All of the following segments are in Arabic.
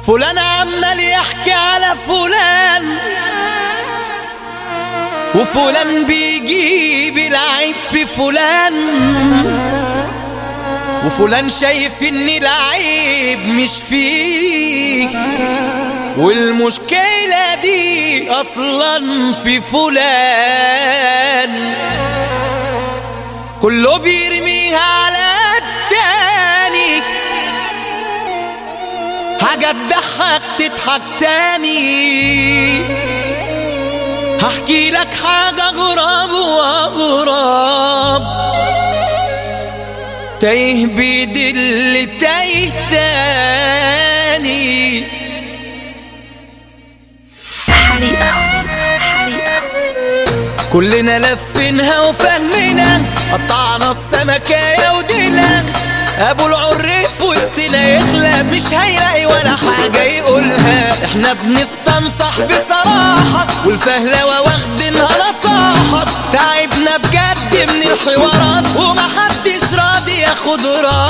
فلان عمال يحكي على فلان، وفلان بيجيب العيب في فلان، وفلان شايف ان العيب مش فيه، والمشكلة دي اصلا في فلان. كله بيرميها على التاني، حاجة تضحك تضحك تاني. هحكي لك حاجة غراب وغراب، تايه بيدل تايه تاني. كلنا لفينها وفهمنا، قطعنا السمكاية ودينا. ابو العريف وسطنا يخلى، مش هيلاقي ولا حاجة يقولها. احنا بنستنصح بصراحة، والفهلوة واخدينها نصاحة. تعبنا بجد من الحوارات، ومحدش راضي ياخد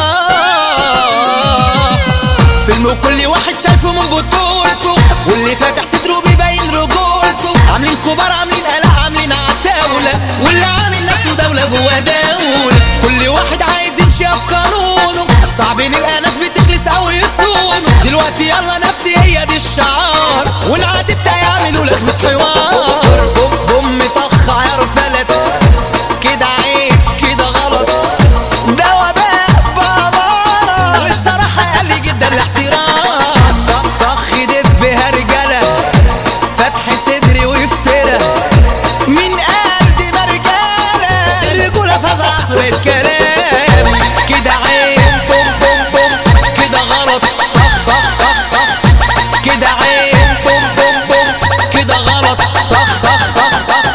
راحة. فيلم كل واحد شايفه من بطولته، واللي فاتح ستره بيبين رجولته. عاملين كبار عاملين قلق عاملين عتاولة، واللي عامل نفسه دولة جوا دولة. كل واحد عايز يمشي بقانونه، صعب نلقى ناس بتخلص او يصونوا. دلوقتي يلا نفسي هي دي الشعار، والعادة يعملوا لك حوار. بوم طخ عيار فلت، كده عيب كده غلط، ده وباء بأمارة. بصراحة قل جدا الاحترام. طخ دبها رجالة، فتح صدري وافترى. من قلب مرجالة، الرجولة فازة عصر الكلام. كده عيب بوم بوم بوم، كده غلط طخ طخ طخ طخ. كده عيب بوم بوم بوم، كده غلط طخ طخ طخ طخ.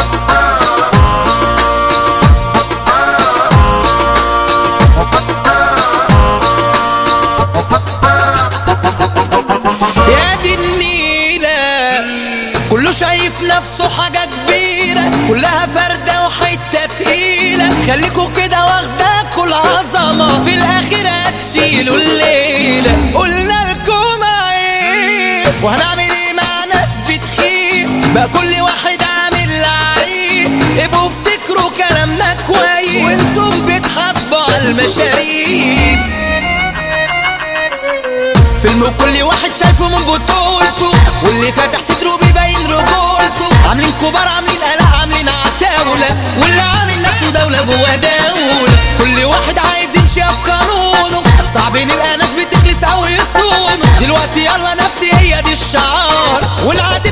يا دي النيلة، كله شايف نفسه حاجة كبيرة، كلها فردة وحتة تقيلة. خليكوا كده واخداكوا العظمة، في الآخر هتشيلوا الليلة. قلنا لكم عيب، وهنعمل ايه مع ناس بتخيب؟ بقى كل واحد عامل لعيب. ابقوا افتكروا كلامنا كويس، وانتم بتحاسبوا على المشاريب. فيلم كل واحد شايفه من بطولته، واللي فاتح ستره بيبين رجولته. عاملين كبار عاملين قلق عاملين عتاولة، واللي عامل نفسه دولة جوا دولة. كل واحد عايز يمشي بقانونه، صعب نلقى ناس بتخلص او يصونوا. دلوقتي يلا نفسي هي دي الشعار، والعادة